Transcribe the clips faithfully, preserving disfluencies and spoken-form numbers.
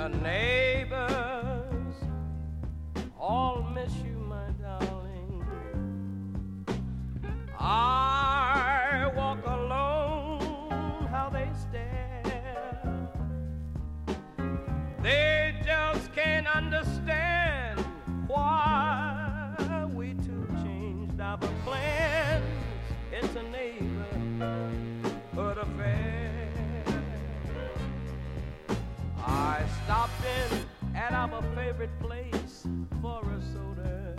neighbors all miss you, my darling. I walk alone, how they stare. They just can't understand why we two changed our plans. It's a neighborhood affair. I stopped in at our favorite place for a soda,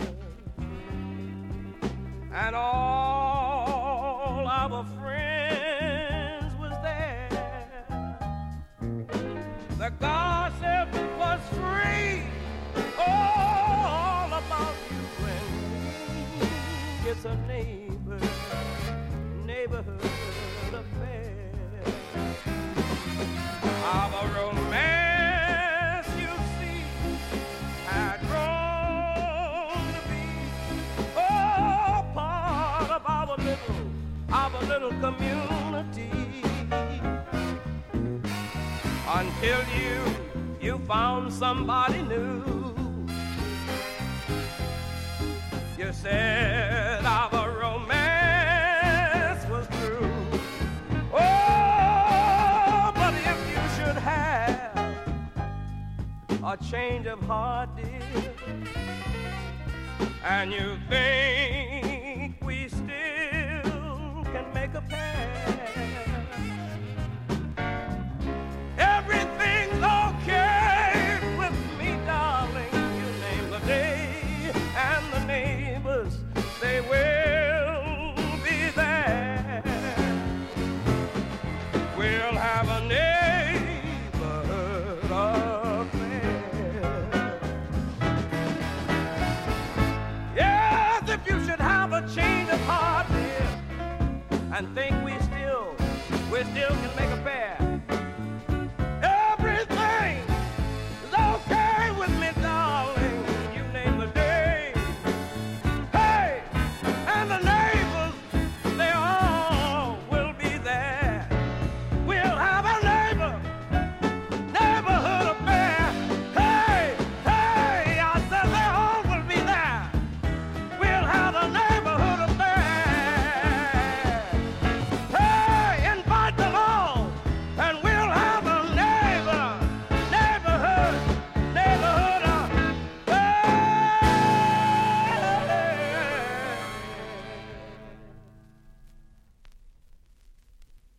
and all our friends was there. The gossip was free, all about you and me. It's a neighbor, neighborhood affair. Our romance, you see, had grown to be oh, part of our little, our little community. Until you, you found somebody new. You said our romance was through. Oh, but if you should have a change of heart, dear, and you think we still can make a pair, everything's okay with me, darling. You name the day and the neighbors, they will be there. We'll have a neighborhood affair. Yes, if you should have a change of heart, dear, and think we still, we still can make a pair,